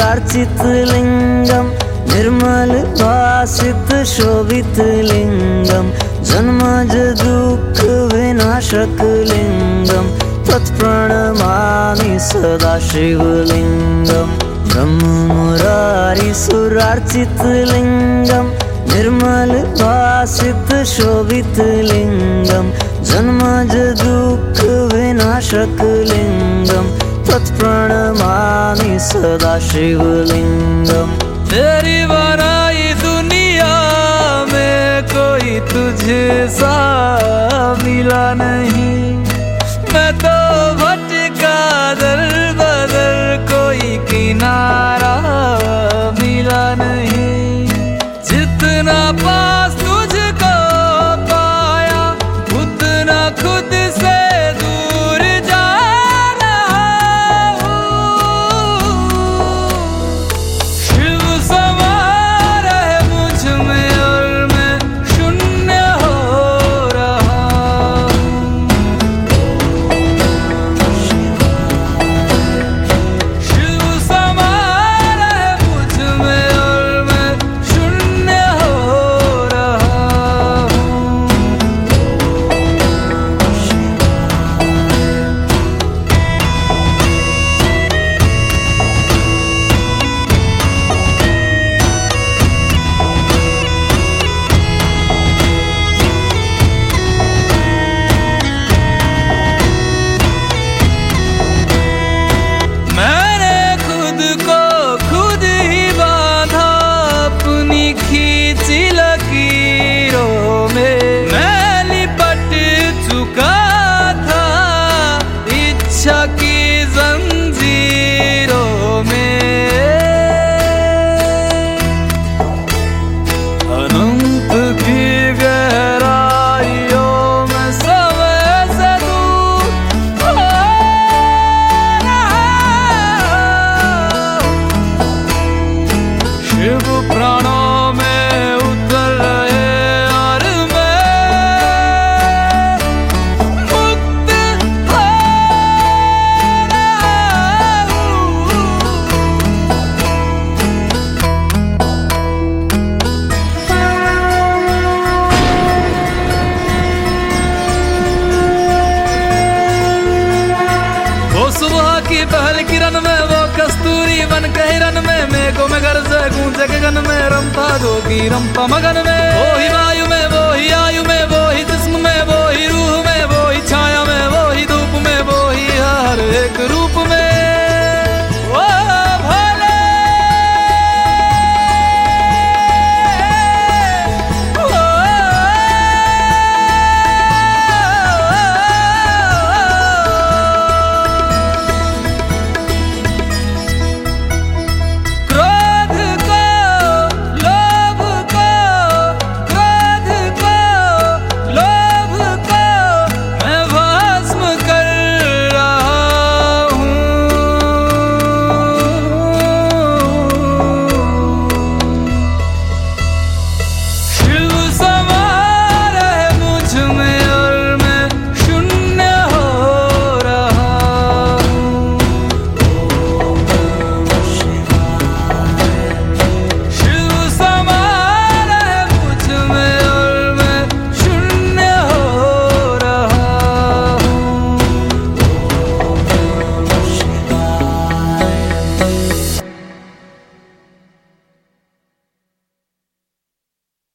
सुरार्चित लिंगम निर्मल भासित शोभित लिंगम जन्मज दुःख विनाशक लिंगम तत्प्रणमामि सदा शिवलिंगम ब्रह्म मुरारी सुरार्चित लिंगम निर्मल भासित शोभित लिंगम जन्मज दुःख विनाशक लिंगम तत्प्रणमामि सदा शिवलिंगम। तेरी बनाई दुनिया में कोई तुझे सा मिला नहीं, मैं तो भटका दर बदर कोई किनारा मिला नहीं। जितना पास तुझको पाया उतना खुद से दूर जा रहा हूँ। शिव समा रहे मुझ में और मैं शून्य हो रहा हूँ। शिव समा रहे मुझ में और मैं शून्य हो रहा हूँ। मैंने खुद को खुद ही बांधा अपनी खींची लकीरों में। मैं लिपट चुका था इच्छा की जंजीरों में। अनंत की गहराइयों में समय से दूर हो रहा हूँ। शिव प्राणों में उतर रहे और मैं मुक्त हो रहा हूँ। वो सुबह की पहली किरण में वो कस्तूरी बन के हिरन में मेघों में गरजे गूंजे गगन में रमता जोगी रमता मगन में। वो हिमायु में